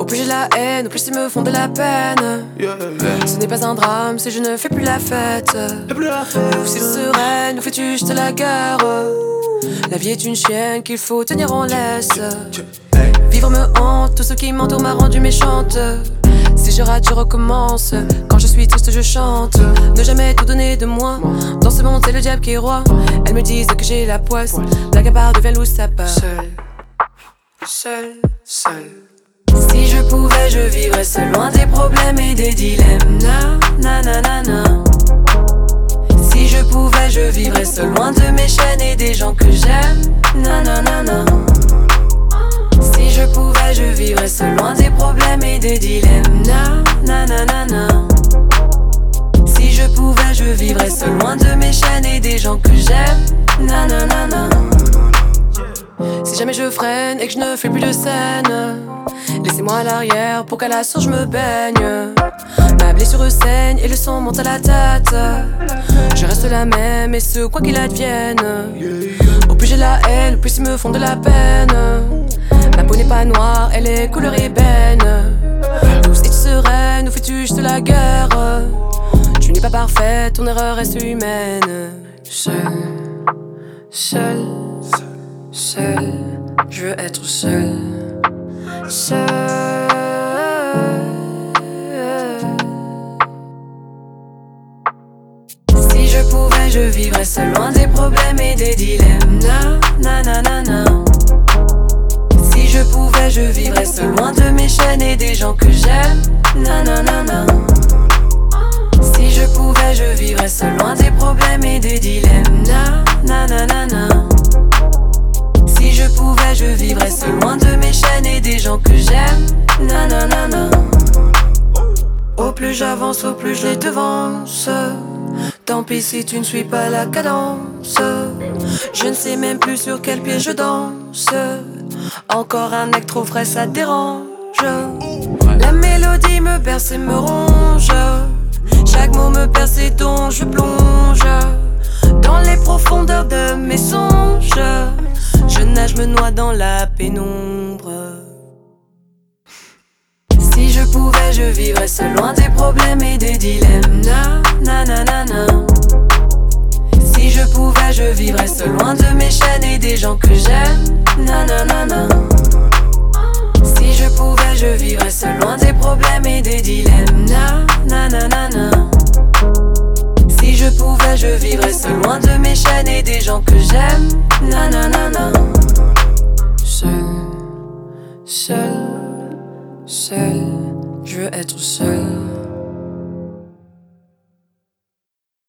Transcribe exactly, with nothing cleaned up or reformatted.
plus j'ai la haine, au plus ils me font de la peine. Yeah, yeah. Ce n'est pas un drame si je ne fais plus la fête. Ou c'est sereine, ou fais-tu juste la guerre. La vie est une chienne qu'il faut tenir en laisse. Vivre me hante, tout ce qui m'entoure m'a rendu méchante. Si je rate, je recommence. Quand je suis triste, je chante. Ne jamais tout donner de moi. Dans ce monde, c'est le diable qui est roi. Elles me disent que j'ai la poisse. Blague à part devient loup, ça part. Seul, seul, seul. Si je pouvais, je vivrais seul, loin des problèmes et des dilemmes. Na, na, na, na, na. Si je pouvais, je vivrais seul, loin de mes chaînes et des gens que j'aime. Na, na, na, na. Si je pouvais, je vivrais seul, loin des problèmes et des dilemmes. Na, na, na, na, na. Si je pouvais, je vivrais seul, loin de mes chaînes et des gens que j'aime. Na, na, na, na. Si jamais je freine et que je ne fais plus de scène, laissez-moi à l'arrière pour qu'à la source je me baigne. Ma blessure saigne et le sang monte à la tête. Je reste la même et ce quoi qu'il advienne. Au plus j'ai la haine, au plus ils me font de la peine. Ma peau n'est pas noire, elle est couleur ébène. Douce et sereine, ou fais-tu juste la guerre? Tu n'es pas parfaite, ton erreur reste humaine. Seul, seul, seul, je veux être seul. Seul. Si je pouvais, je vivrais seul, loin des problèmes et des dilemmes. Na, na, na, na, na. Si je pouvais, je vivrais seul, loin de mes chaînes et des gens que j'aime. Na, na, na, na. Si je pouvais, je vivrais seul, loin des problèmes et des dilemmes. Na, na, na, na, na. Si je pouvais, je vivrais seul, loin de mes chaînes et des gens que j'aime. Na, na, na, na. Au plus j'avance, au plus je les devance. Tant pis si tu ne suis pas la cadence. Je ne sais même plus sur quel pied je danse. Encore un acte trop frais, ça dérange. La mélodie me berce et me ronge. Chaque mot me perce et dont je plonge dans les profondeurs de mes songes. Je nage, me noie dans la pénombre. Si je pouvais, je vivrais seul, loin des problèmes et des dilemmes. Na, na, na, na, na. Si je pouvais, je vivrais seul, loin de mes chaînes et des gens que j'aime. Na, na, na, na. Si je pouvais, je vivrais seul, loin des problèmes et des dilemmes. Na, na, na, na, na. Si je pouvais, je vivrais seul, loin de mes chaînes et des gens que j'aime. Na, na, na, na. Seul, seul, seul, je veux être seul.